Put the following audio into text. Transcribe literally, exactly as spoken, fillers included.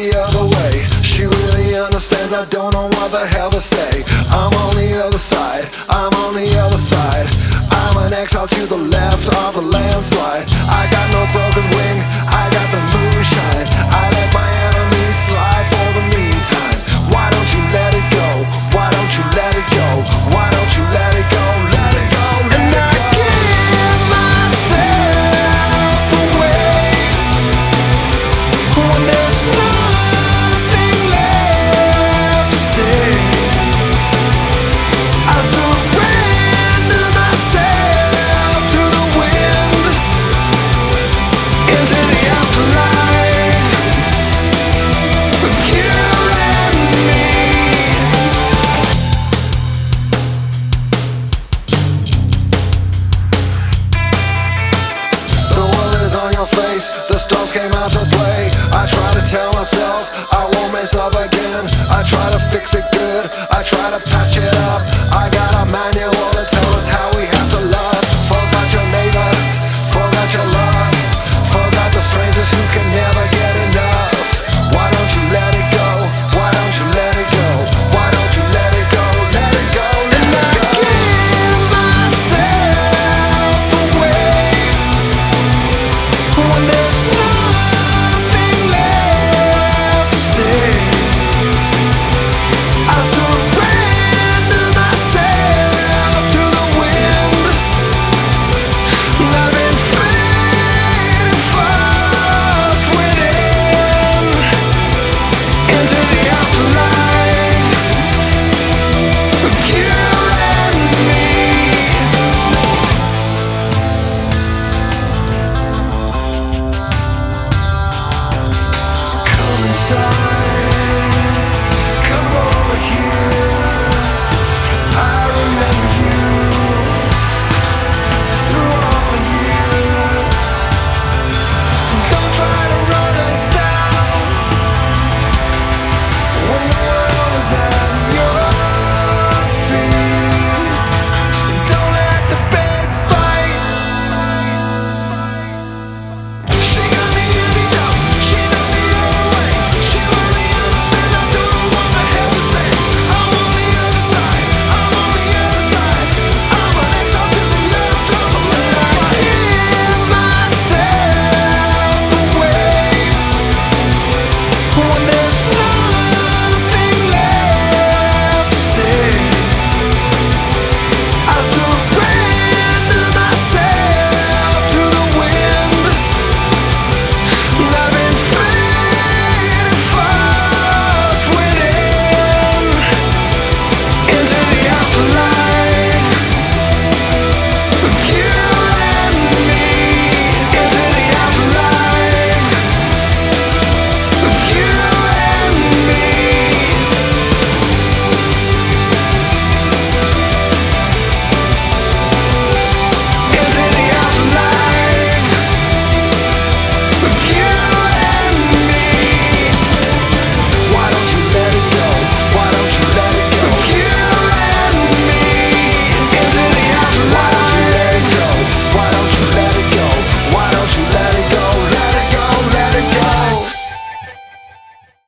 the other way. She really understands, I don't know what the hell to say. I'm on the other side, I'm on the other side. I'm an exile to the left of the landslide. I got no broken wing, I got the moonshine. I let my enemies slide for the meantime. Why don't you let it go? Why don't you let it go? Why don't you let it go? Let it go, let And it I go. give myself away when there's nothing left to say. I surrender myself to the wind, into the afterlife, with you and me. The world is on your face, the stars came out to play. I try to tell myself I won't mess up again. I try to fix it good, I try to patch it up. I got